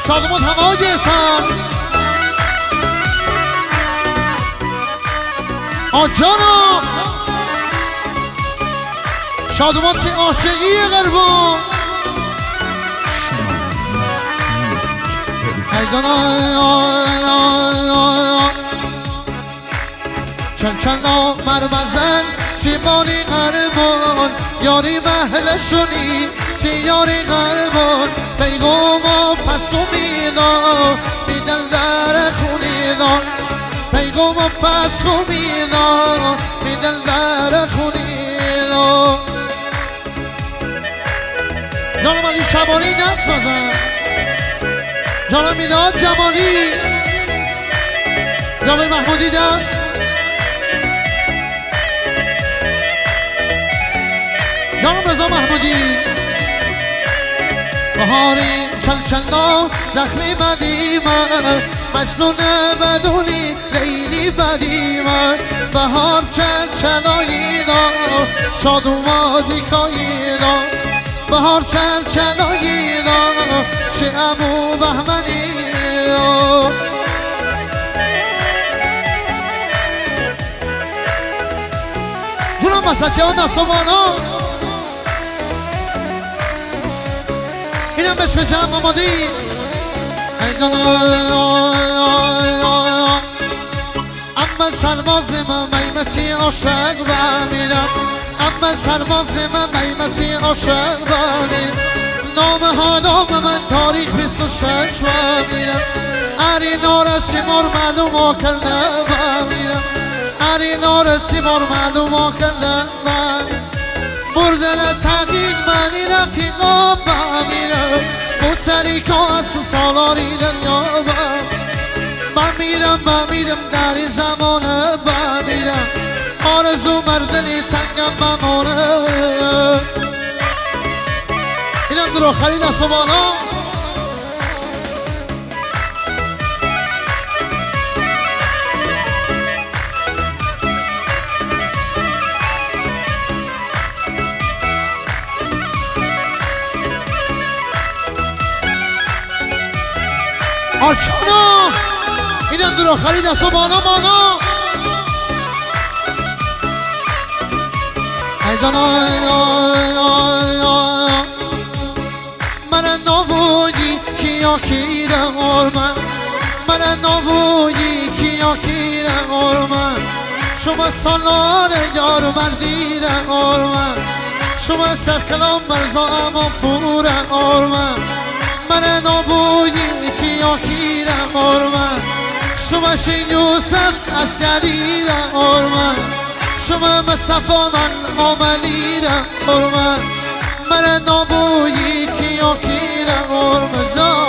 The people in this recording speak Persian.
شادمان همه جسم آجانا شادمان تی عاشقی قربان چند مرمزن چی مالی قربان یاری محلشونی چی یاری قربان پیغام و پس امیدان میدن در خونیدان پیغام و پس امیدان میدن در خونیدان جانم علی شبانی دست بزن جانم میلاد جمالی جابر محمودی دست جانم رضا محمودی بهاری چند زخمی بدی من مجنون بدونی لیلی بدی من بهار چندایی دا شاد اومد بیکایی دا بهار چندایی دا شعمو بهمنی دا جونم مسطی ها نصابانا اینم بهش به جمع آمادی اما سرباز به من میمتی عاشق بمیرم اما سرباز به من میمتی عاشق بمیرم نام من تاریخ 26 بمیرم اری نارسی مار معلوم آکنده بمیرم اری نارسی مار معلوم آکنده بمیرم بردن تقیق منی رفیقا بمیرم بطریقا از سالاری دنیا بمیرم در این زمانه بمیرم آرزو مردلی تنگم بمانه اینم در آخرین اصابانا آچانا اینم در آخری دستا بانا مانا من نبودی کیا کیرم من من نبودی کیا کیرم من شما سالار یار مردیرم من شما سرکلام مرزا اما پورم من نبودی کیا کیرم من شما شین یوسف اسکریرم من شما مصطفی من عملیرم من نبودی کیا کیرم من